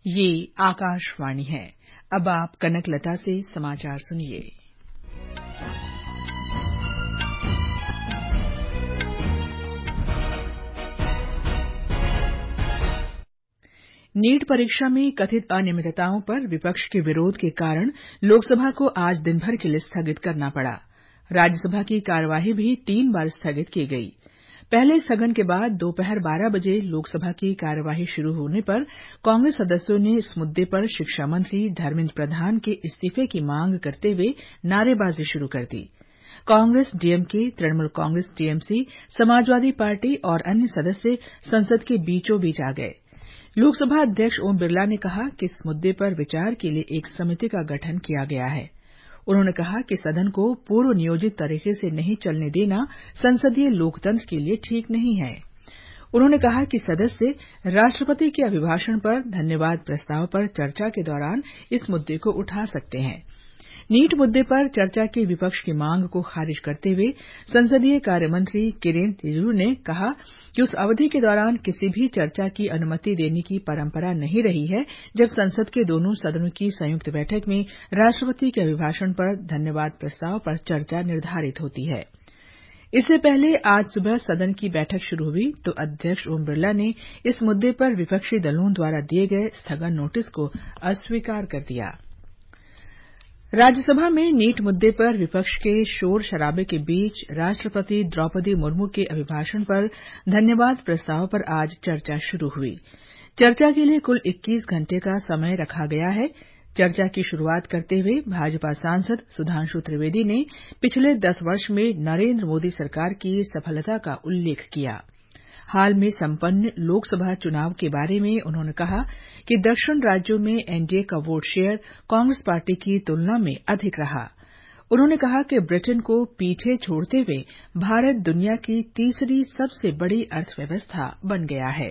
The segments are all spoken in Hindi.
ये आकाशवाणी है। अब आप कनकलता से समाचार सुनिए। नीट परीक्षा में कथित अनियमितताओं पर विपक्ष के विरोध के कारण लोकसभा को आज दिन भर के लिए स्थगित करना पड़ा। राज्यसभा की कार्यवाही भी 3 बार स्थगित की गई। पहले स्थगन के बाद दोपहर 12 बजे लोकसभा की कार्यवाही शुरू होने पर कांग्रेस सदस्यों ने इस मुद्दे पर शिक्षा मंत्री धर्मेंद्र प्रधान के इस्तीफे की मांग करते हुए नारेबाजी शुरू कर दी। कांग्रेस, डीएमके, तृणमूल कांग्रेस, टीएमसी, समाजवादी पार्टी और अन्य सदस्य संसद के बीचों बीच आ गए। लोकसभा अध्यक्ष ओम बिरला ने कहा कि इस मुद्दे पर विचार के लिए एक समिति का गठन किया गया है। उन्होंने कहा कि सदन को पूर्व नियोजित तरीके से नहीं चलने देना संसदीय लोकतंत्र के लिए ठीक नहीं है। उन्होंने कहा कि सदस्य राष्ट्रपति के अभिभाषण पर धन्यवाद प्रस्ताव पर चर्चा के दौरान इस मुद्दे को उठा सकते हैं। नीट मुद्दे पर चर्चा की विपक्ष की मांग को खारिज करते हुए संसदीय कार्य मंत्री किरेन रिजिजू ने कहा कि उस अवधि के दौरान किसी भी चर्चा की अनुमति देने की परंपरा नहीं रही है जब संसद के दोनों सदनों की संयुक्त बैठक में राष्ट्रपति के अभिभाषण पर धन्यवाद प्रस्ताव पर चर्चा निर्धारित होती है। इससे पहले आज सुबह सदन की बैठक शुरू हुई तो अध्यक्ष ओम बिरला ने इस मुद्दे पर विपक्षी दलों द्वारा दिए गए स्थगन नोटिस को अस्वीकार कर दिया। राज्यसभा में नीट मुद्दे पर विपक्ष के शोर शराबे के बीच राष्ट्रपति द्रौपदी मुर्मू के अभिभाषण पर धन्यवाद प्रस्ताव पर आज चर्चा शुरू हुई। चर्चा के लिए कुल 21 घंटे का समय रखा गया है। चर्चा की शुरुआत करते हुए भाजपा सांसद सुधांशु त्रिवेदी ने पिछले 10 वर्ष में नरेंद्र मोदी सरकार की सफलता का उल्लेख किया। हाल में संपन्न लोकसभा चुनाव के बारे में उन्होंने कहा कि दक्षिण राज्यों में एनडीए का वोट शेयर कांग्रेस पार्टी की तुलना में अधिक रहा। उन्होंने कहा कि ब्रिटेन को पीछे छोड़ते हुए भारत दुनिया की तीसरी सबसे बड़ी अर्थव्यवस्था बन गया है।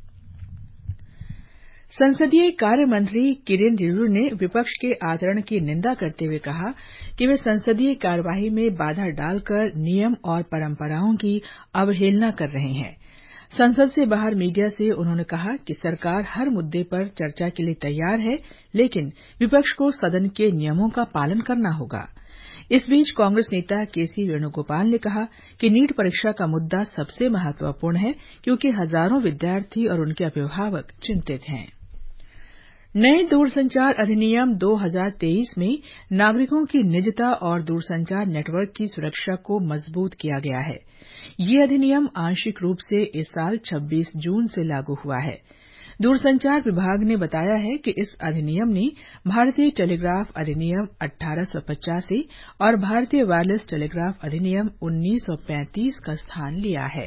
संसदीय कार्य मंत्री किरेन रिजिजू ने विपक्ष के आचरण की निंदा करते हुए कहा कि वे संसदीय कार्यवाही में बाधा डालकर नियम और परंपराओं की अवहेलना कर रहे हैं। संसद से बाहर मीडिया से उन्होंने कहा कि सरकार हर मुद्दे पर चर्चा के लिए तैयार है, लेकिन विपक्ष को सदन के नियमों का पालन करना होगा। इस बीच कांग्रेस नेता केसी वेणुगोपाल ने कहा कि नीट परीक्षा का मुद्दा सबसे महत्वपूर्ण है क्योंकि हजारों विद्यार्थी और उनके अभिभावक चिंतित हैं। नए दूरसंचार अधिनियम 2023 में नागरिकों की निजता और दूरसंचार नेटवर्क की सुरक्षा को मजबूत किया गया है। ये अधिनियम आंशिक रूप से इस साल 26 जून से लागू हुआ है। दूरसंचार विभाग ने बताया है कि इस अधिनियम ने भारतीय टेलीग्राफ अधिनियम 1885 और भारतीय वायरलेस टेलीग्राफ अधिनियम 1935 का स्थान लिया है।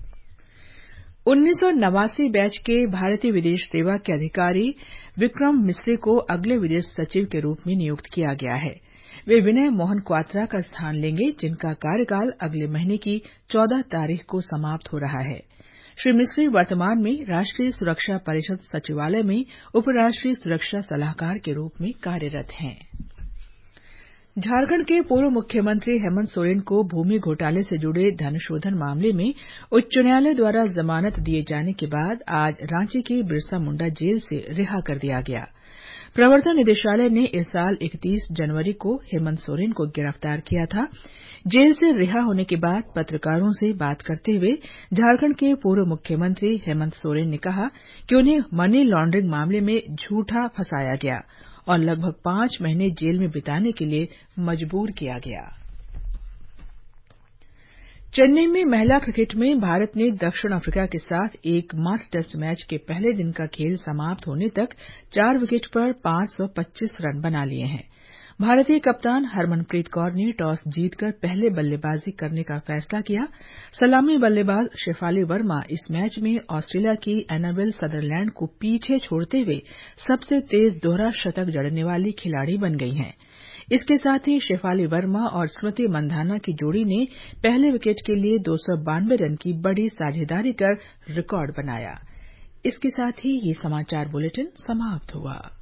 1989 बैच के भारतीय विदेश सेवा के अधिकारी विक्रम मिस्री को अगले विदेश सचिव के रूप में नियुक्त किया गया है। वे विनय मोहन क्वात्रा का स्थान लेंगे, जिनका कार्यकाल अगले महीने की 14 तारीख को समाप्त हो रहा है। श्री मिस्री वर्तमान में राष्ट्रीय सुरक्षा परिषद सचिवालय में उपराष्ट्रीय सुरक्षा सलाहकार के रूप में कार्यरत हैं। झारखंड के पूर्व मुख्यमंत्री हेमंत सोरेन को भूमि घोटाले से जुड़े धन शोधन मामले में उच्च न्यायालय द्वारा जमानत दिए जाने के बाद आज रांची की बिरसा मुंडा जेल से रिहा कर दिया गया। प्रवर्तन निदेशालय ने इस साल 31 जनवरी को हेमंत सोरेन को गिरफ्तार किया था। जेल से रिहा होने के बाद पत्रकारों से बात करते हुए झारखंड के पूर्व मुख्यमंत्री हेमंत सोरेन ने कहा कि उन्हें मनी लॉन्ड्रिंग मामले में झूठा फंसाया गया और लगभग 5 महीने जेल में बिताने के लिए मजबूर किया गया। चेन्नई में महिला क्रिकेट में भारत ने दक्षिण अफ्रीका के साथ एकमात्र टेस्ट मैच के पहले दिन का खेल समाप्त होने तक 4 विकेट पर 525 रन बना लिए हैं। भारतीय कप्तान हरमनप्रीत कौर ने टॉस जीतकर पहले बल्लेबाजी करने का फैसला किया। सलामी बल्लेबाज शेफाली वर्मा इस मैच में ऑस्ट्रेलिया की एनाबेल सदरलैंड को पीछे छोड़ते हुए सबसे तेज दोहरा शतक जड़ने वाली खिलाड़ी बन गई हैं। इसके साथ ही शेफाली वर्मा और स्मृति मंधाना की जोड़ी ने पहले विकेट के लिए 292 रन की बड़ी साझेदारी कर रिकॉर्ड बनाया। इसके साथ ही ये समाचार बुलेटिन समाप्त हुआ।